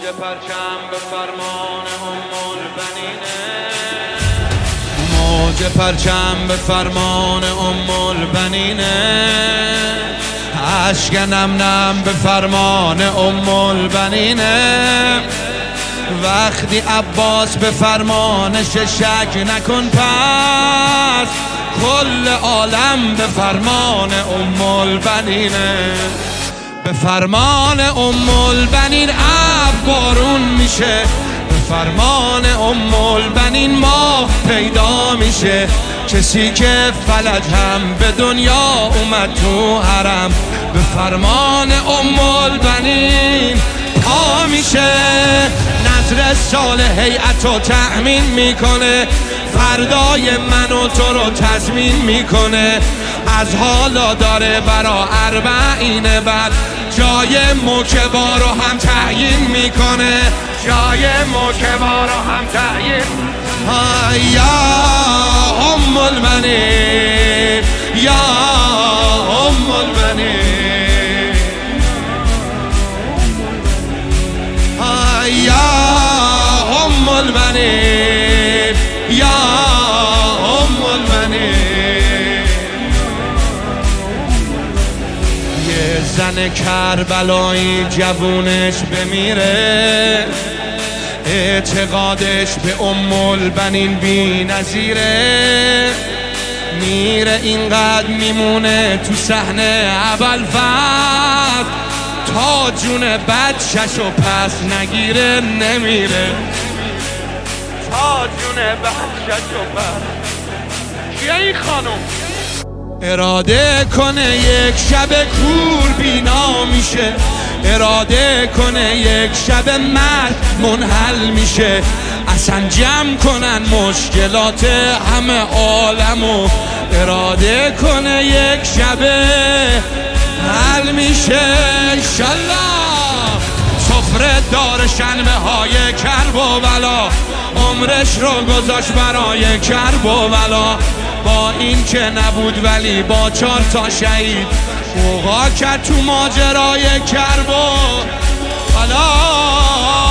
پرچم به فرمان موج پرچم به فرمان البنینه، اشک نم نم به فرمان البنینه. وقتی عباس به فرمانش شک نکن، پس کل عالم به فرمان البنینه. به فرمان البنین ابر بارون میشه، به فرمان البنین ماه پیدا میشه. کسی که فلج هم به دنیا اومد تو حرم، به فرمان البنین پا میشه. نظر سال هیئت رو تأمین میکنه، فردای من و تو رو تضمین میکنه. از حالا داره برا اربعین بعد جای موکبا رو هم تعیین میکنه، جای موکبا رو هم تعیین. یا ام البنین، یا ام البنین، یا ام البنین، یا ام البنین. یه زن کربلایی جوونش بمیره، اعتقادش به ام البنین بی نظیره. میره اینقدر میمونه تو صحنه ابوالفضل، تا جون بچه‌ش و پس نگیره نمیره، تا جون بچه‌ش و پس. کیه این خانم؟ اراده کنه یک شب کور بینا میشه، اراده کنه یک شب مرد منحل میشه. اصلا جمع کنن مشکلات همه عالمو، اراده کنه یک شب حل میشه. انشالله سفره دار شنبه های کرب و بلا، عمرش رو گذاشت برای کرب و بلا. با این که نبود ولی با 4 تا شهید اوقا کرد تو ماجرای کرب و بلا.